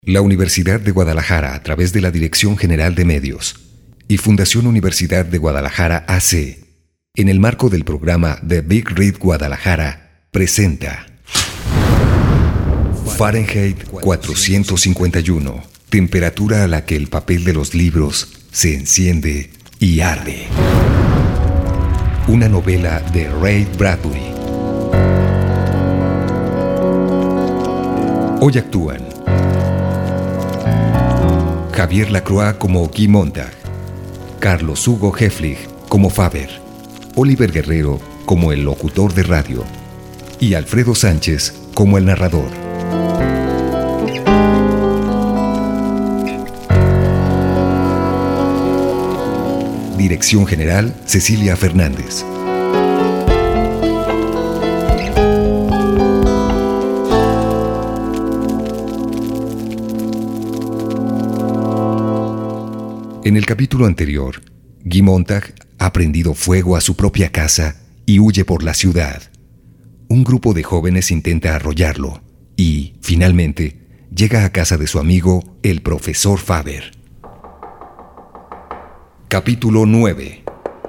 La Universidad de Guadalajara, a través de la Dirección General de Medios y Fundación Universidad de Guadalajara AC, en el marco del programa The Big Read Guadalajara, presenta Fahrenheit 451, temperatura a la que el papel de los libros se enciende y arde. Una novela de Ray Bradbury. Hoy actúan Javier Lacroix como Guy Montag, Carlos Hugo Heflig como Faber, Oliver Guerrero como el locutor de radio y Alfredo Sánchez como el narrador. Dirección General, Cecilia Fernández. En el capítulo anterior, Guy Montag ha prendido fuego a su propia casa y huye por la ciudad. Un grupo de jóvenes intenta arrollarlo y, finalmente, llega a casa de su amigo, el profesor Faber. Capítulo 9.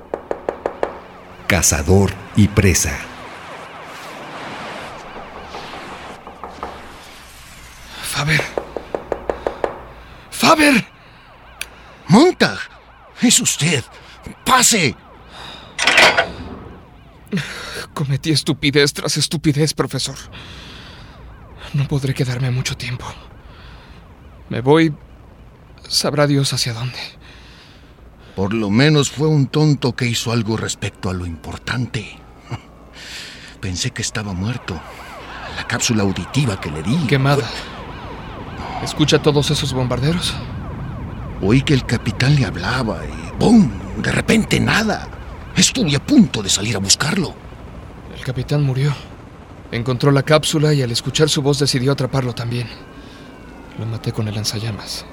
Cazador y presa. Faber. ¡Faber! ¡Montag! ¡Es usted! ¡Pase! Cometí estupidez tras estupidez, profesor. No podré quedarme mucho tiempo. Me voy... sabrá Dios hacia dónde. Por lo menos fue un tonto que hizo algo respecto a lo importante. Pensé que estaba muerto. La cápsula auditiva que le di... Quemada. ¿Escucha todos esos bombarderos? Oí que el capitán le hablaba y ¡bum! De repente nada. Estuve a punto de salir a buscarlo. El capitán murió. Encontró la cápsula y al escuchar su voz decidió atraparlo también. Lo maté con el lanzallamas.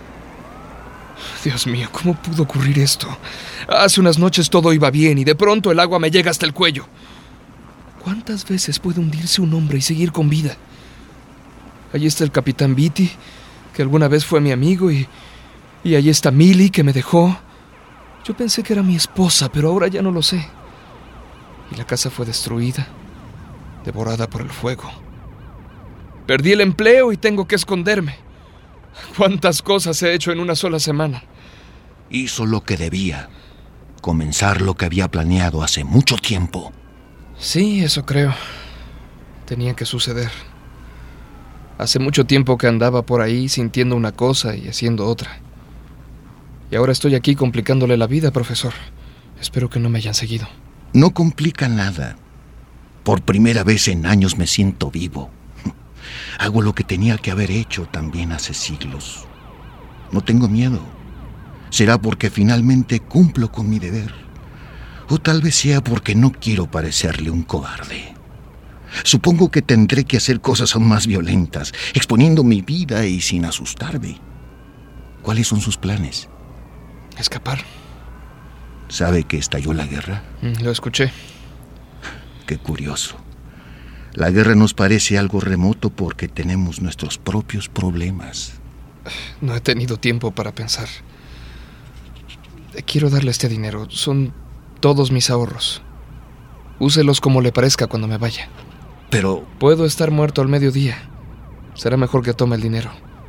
Dios mío, ¿cómo pudo ocurrir esto? Hace unas noches todo iba bien y de pronto el agua me llega hasta el cuello. ¿Cuántas veces puede hundirse un hombre y seguir con vida? Allí está el capitán Beatty, que alguna vez fue mi amigo, y allí está Millie, que me dejó. Yo pensé que era mi esposa, pero ahora ya no lo sé. Y la casa fue destruida, devorada por el fuego. Perdí el empleo y tengo que esconderme. ¿Cuántas cosas he hecho en una sola semana? Hizo lo que debía. Comenzar lo que había planeado hace mucho tiempo. Sí, eso creo. Tenía que suceder. Hace mucho tiempo que andaba por ahí sintiendo una cosa y haciendo otra. Y ahora estoy aquí complicándole la vida, profesor. Espero que no me hayan seguido. No complica nada. Por primera vez en años me siento vivo. Hago lo que tenía que haber hecho también hace siglos. No tengo miedo. Será porque finalmente cumplo con mi deber. O tal vez sea porque no quiero parecerle un cobarde. Supongo que tendré que hacer cosas aún más violentas, exponiendo mi vida y sin asustarme. ¿Cuáles son sus planes? Escapar. ¿Sabe que estalló la guerra? Lo escuché. Qué curioso. La guerra nos parece algo remoto porque tenemos nuestros propios problemas. No he tenido tiempo para pensar. Quiero darle este dinero. Son todos mis ahorros. Úselos como le parezca cuando me vaya. Pero... Puedo estar muerto al mediodía. Será mejor que tome el dinero.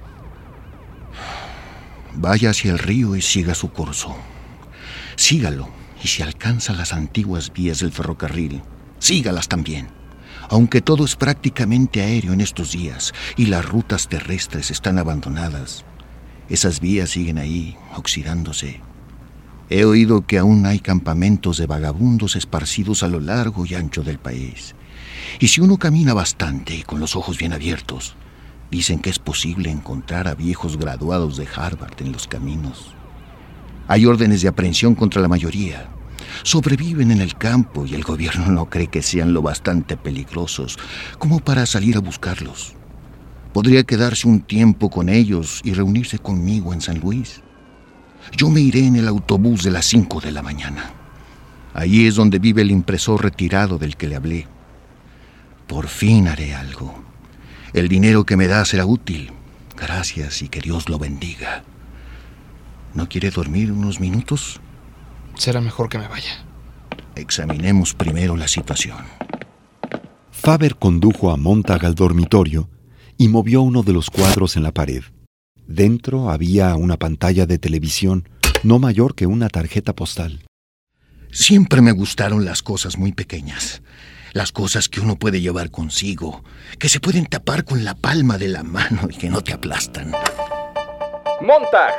Vaya hacia el río y siga su curso. Sígalo, y si alcanza las antiguas vías del ferrocarril, sígalas también. Aunque todo es prácticamente aéreo en estos días y las rutas terrestres están abandonadas, esas vías siguen ahí, oxidándose. He oído que aún hay campamentos de vagabundos esparcidos a lo largo y ancho del país. Y si uno camina bastante y con los ojos bien abiertos, dicen que es posible encontrar a viejos graduados de Harvard en los caminos. Hay órdenes de aprehensión contra la mayoría. Sobreviven en el campo y el gobierno no cree que sean lo bastante peligrosos como para salir a buscarlos. Podría quedarse un tiempo con ellos y reunirse conmigo en San Luis. Yo me iré en el autobús de las 5 de la mañana. Allí es donde vive el impresor retirado del que le hablé. Por fin haré algo. El dinero que me da será útil. Gracias y que Dios lo bendiga. ¿No quiere dormir unos minutos? Será mejor que me vaya. Examinemos primero la situación. Faber condujo a Montag al dormitorio y movió uno de los cuadros en la pared. Dentro había una pantalla de televisión no mayor que una tarjeta postal. Siempre me gustaron las cosas muy pequeñas. Las cosas que uno puede llevar consigo, que se pueden tapar con la palma de la mano y que no te aplastan. Montag.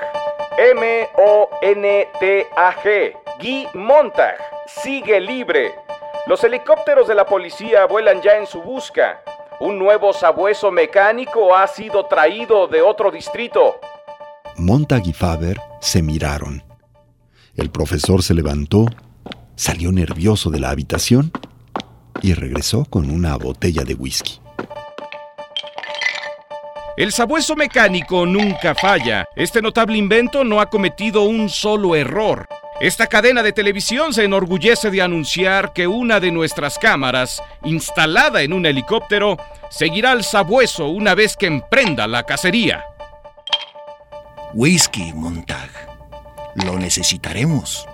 M-O-N-T-A-G. Guy Montag. Sigue libre. Los helicópteros de la policía vuelan ya en su busca. Un nuevo sabueso mecánico ha sido traído de otro distrito. Montag y Faber se miraron. El profesor se levantó, salió nervioso de la habitación y regresó con una botella de whisky. El sabueso mecánico nunca falla. Este notable invento no ha cometido un solo error. Esta cadena de televisión se enorgullece de anunciar que una de nuestras cámaras, instalada en un helicóptero, seguirá al sabueso una vez que emprenda la cacería. Whisky, Montag. Lo necesitaremos.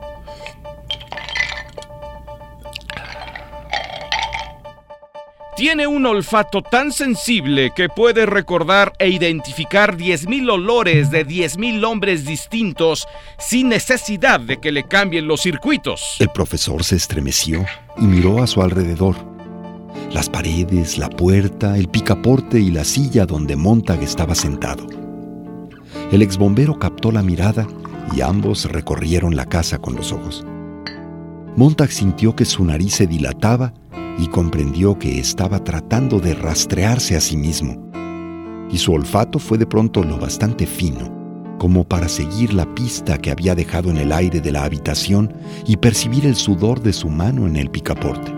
Tiene un olfato tan sensible que puede recordar e identificar 10,000 olores de 10,000 hombres distintos sin necesidad de que le cambien los circuitos. El profesor se estremeció y miró a su alrededor. Las paredes, la puerta, el picaporte y la silla donde Montag estaba sentado. El exbombero captó la mirada y ambos recorrieron la casa con los ojos. Montag sintió que su nariz se dilataba y comprendió que estaba tratando de rastrearse a sí mismo. Y su olfato fue de pronto lo bastante fino como para seguir la pista que había dejado en el aire de la habitación y percibir el sudor de su mano en el picaporte.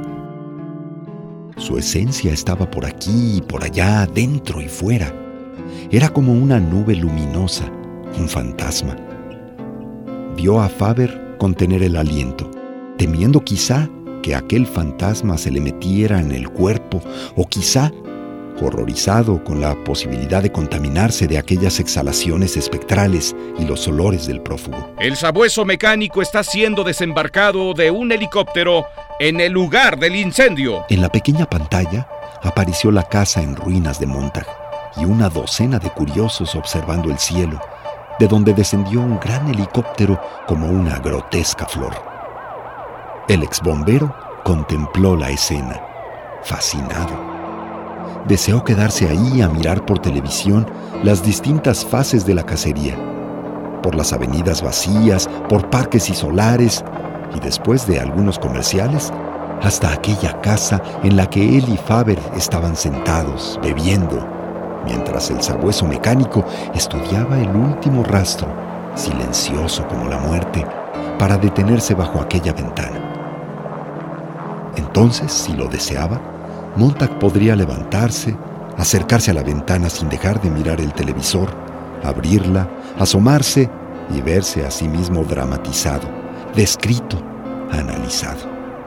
Su esencia estaba por aquí y por allá, dentro y fuera. Era como una nube luminosa, un fantasma. Vio a Faber contener el aliento, temiendo quizá que aquel fantasma se le metiera en el cuerpo, o quizá horrorizado con la posibilidad de contaminarse de aquellas exhalaciones espectrales y los olores del prófugo. El sabueso mecánico está siendo desembarcado de un helicóptero en el lugar del incendio. En la pequeña pantalla apareció la casa en ruinas de Montag y una docena de curiosos observando el cielo, de donde descendió un gran helicóptero como una grotesca flor. El exbombero contempló la escena, fascinado. Deseó quedarse ahí a mirar por televisión las distintas fases de la cacería, por las avenidas vacías, por parques y solares, y después de algunos comerciales, hasta aquella casa en la que él y Faber estaban sentados, bebiendo, mientras el sabueso mecánico estudiaba el último rastro, silencioso como la muerte, para detenerse bajo aquella ventana. Entonces, si lo deseaba, Montag podría levantarse, acercarse a la ventana sin dejar de mirar el televisor, abrirla, asomarse y verse a sí mismo dramatizado, descrito, analizado.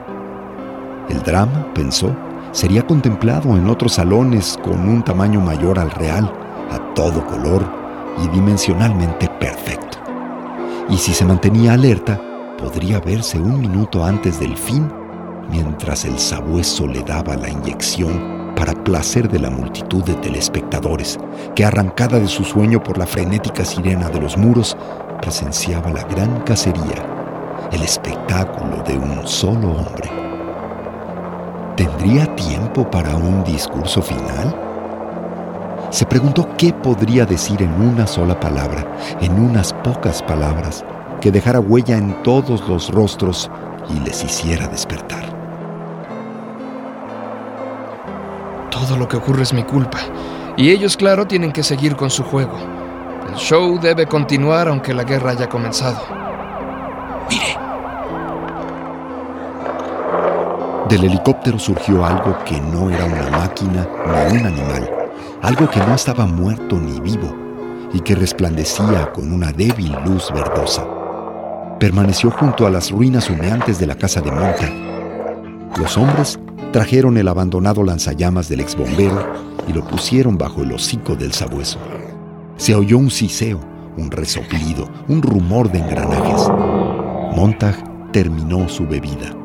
El drama, pensó, sería contemplado en otros salones con un tamaño mayor al real, a todo color y dimensionalmente perfecto. Y si se mantenía alerta, podría verse un minuto antes del fin, mientras el sabueso le daba la inyección para placer de la multitud de telespectadores que, arrancada de su sueño por la frenética sirena de los muros, presenciaba la gran cacería, el espectáculo de un solo hombre. ¿Tendría tiempo para un discurso final? Se preguntó qué podría decir en una sola palabra, en unas pocas palabras, que dejara huella en todos los rostros y les hiciera despertar. Todo lo que ocurre es mi culpa, y ellos, claro, tienen que seguir con su juego. El show debe continuar aunque la guerra haya comenzado. Mire. Del helicóptero surgió algo que no era una máquina ni un animal, algo que no estaba muerto ni vivo y que resplandecía con una débil luz verdosa. Permaneció junto a las ruinas humeantes de la casa de Montag. Los hombres trajeron el abandonado lanzallamas del exbombero y lo pusieron bajo el hocico del sabueso. Se oyó un siseo, un resoplido, un rumor de engranajes. Montag terminó su bebida.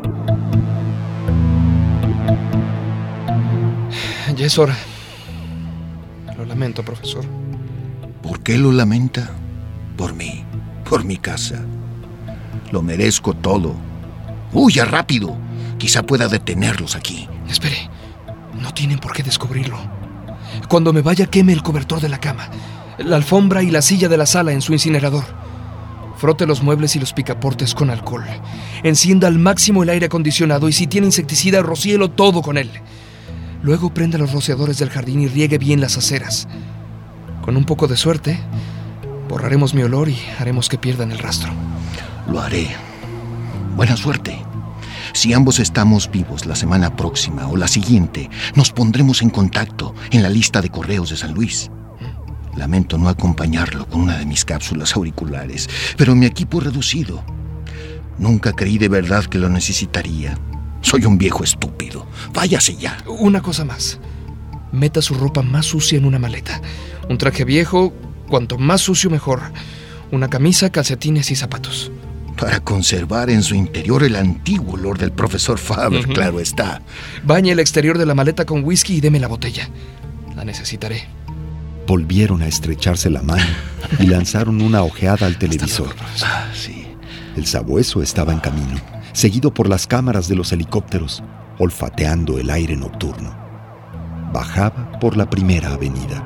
Ya es hora. Lo lamento, profesor. ¿Por qué lo lamenta? Por mí, por mi casa. Lo merezco todo. ¡Huya rápido! Quizá pueda detenerlos aquí. Espere, no tienen por qué descubrirlo. Cuando me vaya, queme el cobertor de la cama, la alfombra y la silla de la sala en su incinerador. Frote los muebles y los picaportes con alcohol. Encienda al máximo el aire acondicionado y si tiene insecticida, rocíelo todo con él. Luego prenda los rociadores del jardín y riegue bien las aceras. Con un poco de suerte, borraremos mi olor y haremos que pierdan el rastro. Lo haré. Buena suerte. Si ambos estamos vivos la semana próxima o la siguiente, nos pondremos en contacto en la lista de correos de San Luis. Lamento no acompañarlo con una de mis cápsulas auriculares, pero mi equipo es reducido. Nunca creí de verdad que lo necesitaría. Soy un viejo estúpido. Váyase ya. Una cosa más. Meta su ropa más sucia en una maleta. Un traje viejo, cuanto más sucio mejor. Una camisa, calcetines y zapatos. Para conservar en su interior el antiguo olor del profesor Faber, claro está. Bañe el exterior de la maleta con whisky y deme la botella. La necesitaré. Volvieron a estrecharse la mano y lanzaron una ojeada al televisor. Sí. El sabueso estaba en camino, seguido por las cámaras de los helicópteros, olfateando el aire nocturno. Bajaba por la primera avenida.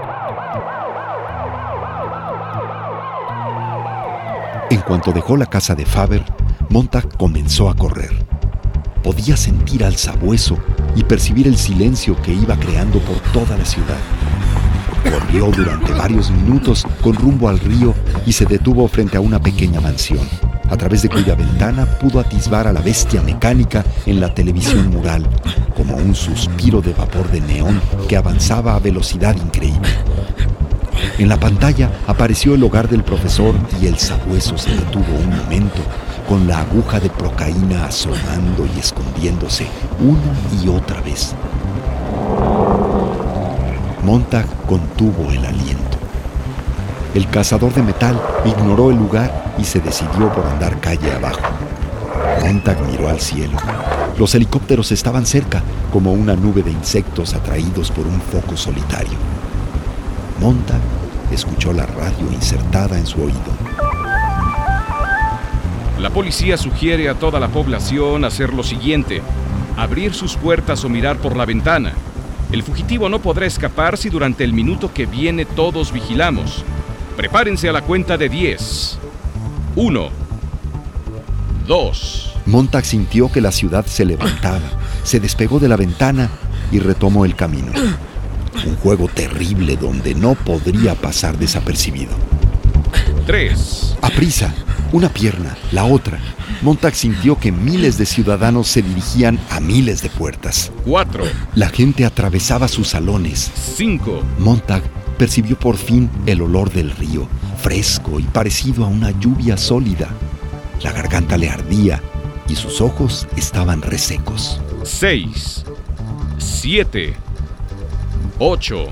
En cuanto dejó la casa de Faber, Montag comenzó a correr. Podía sentir al sabueso y percibir el silencio que iba creando por toda la ciudad. Corrió durante varios minutos con rumbo al río y se detuvo frente a una pequeña mansión, a través de cuya ventana pudo atisbar a la bestia mecánica en la televisión mural, como un suspiro de vapor de neón que avanzaba a velocidad increíble. En la pantalla apareció el hogar del profesor y el sabueso se detuvo un momento, con la aguja de procaína asomando y escondiéndose una y otra vez. Montag contuvo el aliento. El cazador de metal ignoró el lugar y se decidió por andar calle abajo. Montag miró al cielo. Los helicópteros estaban cerca, como una nube de insectos atraídos por un foco solitario. Montag escuchó la radio insertada en su oído. La policía sugiere a toda la población hacer lo siguiente: abrir sus puertas o mirar por la ventana. El fugitivo no podrá escapar si durante el minuto que viene todos vigilamos. Prepárense a la cuenta de 10. 1, 2. Montag sintió que la ciudad se levantaba, se despegó de la ventana y retomó el camino. Un juego terrible donde no podría pasar desapercibido. 3. Aprisa, una pierna, la otra. Montag sintió que miles de ciudadanos se dirigían a miles de puertas. 4. La gente atravesaba sus salones. 5. Montag percibió por fin el olor del río, fresco y parecido a una lluvia sólida. La garganta le ardía y sus ojos estaban resecos. 6. 7. 8.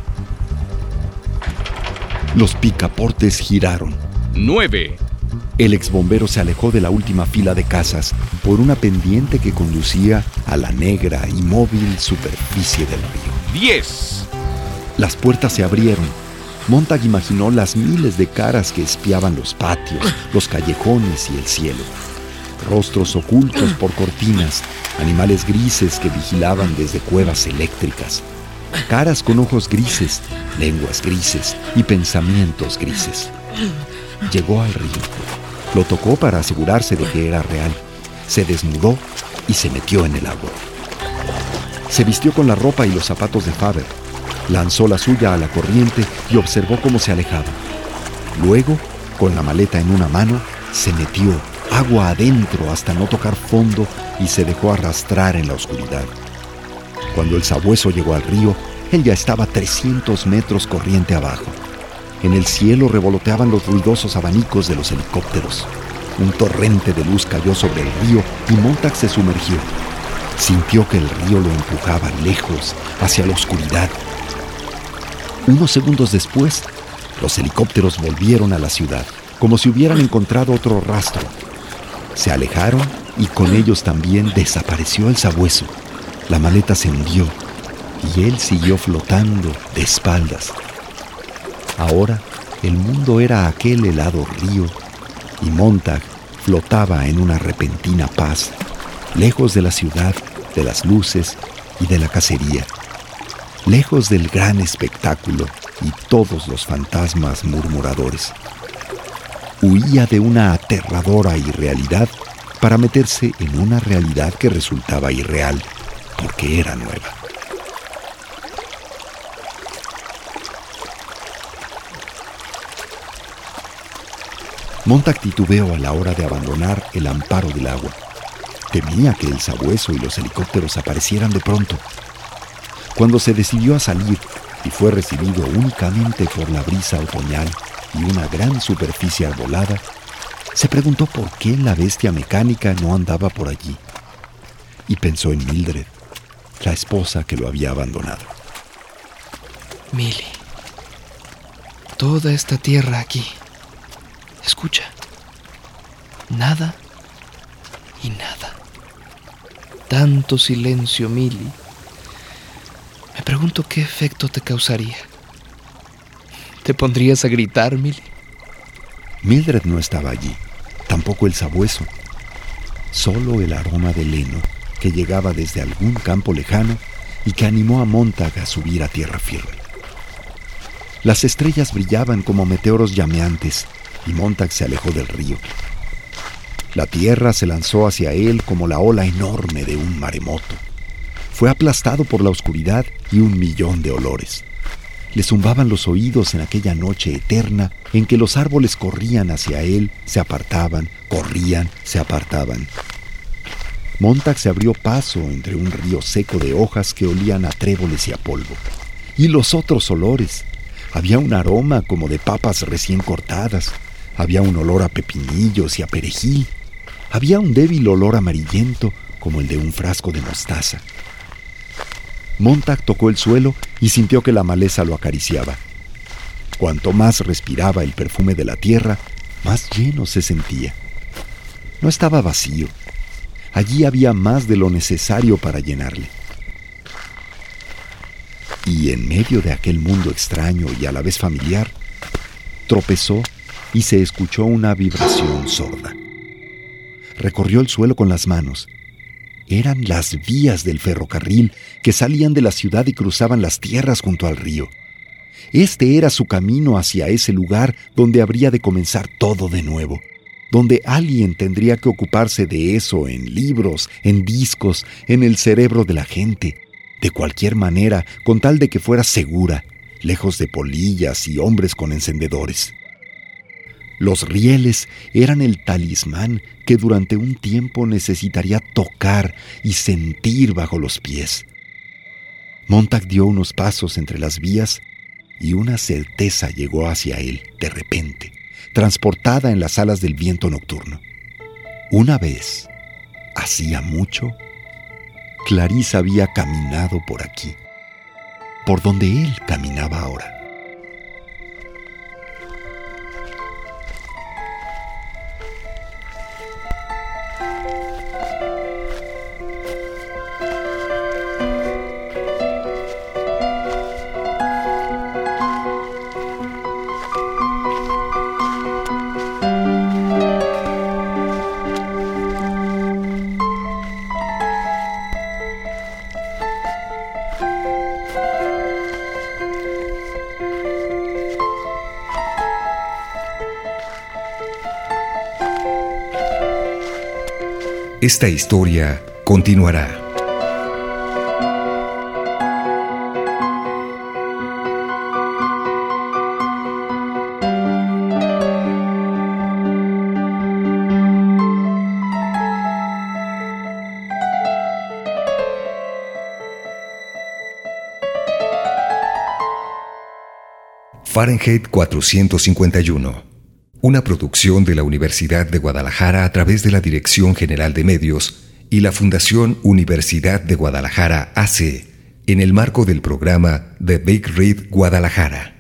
Los picaportes giraron. 9. El exbombero se alejó de la última fila de casas por una pendiente que conducía a la negra y móvil superficie del río. 10. Las puertas se abrieron. Montag imaginó las miles de caras que espiaban los patios, los callejones y el cielo. Rostros ocultos por cortinas, animales grises que vigilaban desde cuevas eléctricas. Caras con ojos grises, lenguas grises y pensamientos grises. Llegó al río. Lo tocó para asegurarse de que era real. Se desnudó y se metió en el agua. Se vistió con la ropa y los zapatos de Faber. Lanzó la suya a la corriente y observó cómo se alejaba. Luego, con la maleta en una mano, se metió agua adentro hasta no tocar fondo y se dejó arrastrar en la oscuridad. Cuando el sabueso llegó al río, él ya estaba 300 metros corriente abajo. En el cielo revoloteaban los ruidosos abanicos de los helicópteros. Un torrente de luz cayó sobre el río y Montag se sumergió. Sintió que el río lo empujaba lejos, hacia la oscuridad. Unos segundos después, Los helicópteros volvieron a la ciudad, como si hubieran encontrado otro rastro. Se alejaron y con ellos también desapareció el sabueso. La maleta se hundió y él siguió flotando de espaldas. Ahora el mundo era aquel helado río y Montag flotaba en una repentina paz, lejos de la ciudad, de las luces y de la cacería, lejos del gran espectáculo y todos los fantasmas murmuradores. Huía de una aterradora irrealidad para meterse en una realidad que resultaba irreal porque era nueva. Montag titubeó a la hora de abandonar el amparo del agua. Temía que el sabueso y los helicópteros aparecieran de pronto. Cuando se decidió a salir y fue recibido únicamente por la brisa otoñal y una gran superficie arbolada, se preguntó por qué la bestia mecánica no andaba por allí. Y pensó en Mildred, la esposa que lo había abandonado. Millie, toda esta tierra aquí. Escucha. Nada y nada. Tanto silencio, Millie. Me pregunto qué efecto te causaría. ¿Te pondrías a gritar, Millie? Mildred no estaba allí, tampoco el sabueso. Solo el aroma del heno que llegaba desde algún campo lejano y que animó a Montag a subir a tierra firme. Las estrellas brillaban como meteoros llameantes y Montag se alejó del río. La tierra se lanzó hacia él como la ola enorme de un maremoto. Fue aplastado por la oscuridad y 1.000.000 de olores. Le zumbaban los oídos en aquella noche eterna en que los árboles corrían hacia él, se apartaban, corrían, se apartaban. Montag se abrió paso entre un río seco de hojas que olían a tréboles y a polvo. Y los otros olores. Había un aroma como de papas recién cortadas. Había un olor a pepinillos y a perejil. Había un débil olor amarillento como el de un frasco de mostaza. Montag tocó el suelo y sintió que la maleza lo acariciaba. Cuanto más respiraba el perfume de la tierra, más lleno se sentía. No estaba vacío. Allí había más de lo necesario para llenarle. Y en medio de aquel mundo extraño y a la vez familiar, tropezó y se escuchó una vibración sorda. Recorrió el suelo con las manos. Eran las vías del ferrocarril que salían de la ciudad y cruzaban las tierras junto al río. Este era su camino hacia ese lugar donde habría de comenzar todo de nuevo, donde alguien tendría que ocuparse de eso en libros, en discos, en el cerebro de la gente, de cualquier manera, con tal de que fuera segura, lejos de polillas y hombres con encendedores. Los rieles eran el talismán que durante un tiempo necesitaría tocar y sentir bajo los pies. Montag dio unos pasos entre las vías y una certeza llegó hacia él de repente, transportada en las alas del viento nocturno. Una vez, hacía mucho, Clarisse había caminado por aquí, por donde él caminaba ahora. Esta historia continuará. Fahrenheit 451. Una producción de la Universidad de Guadalajara a través de la Dirección General de Medios y la Fundación Universidad de Guadalajara AC, en el marco del programa The Big Read Guadalajara.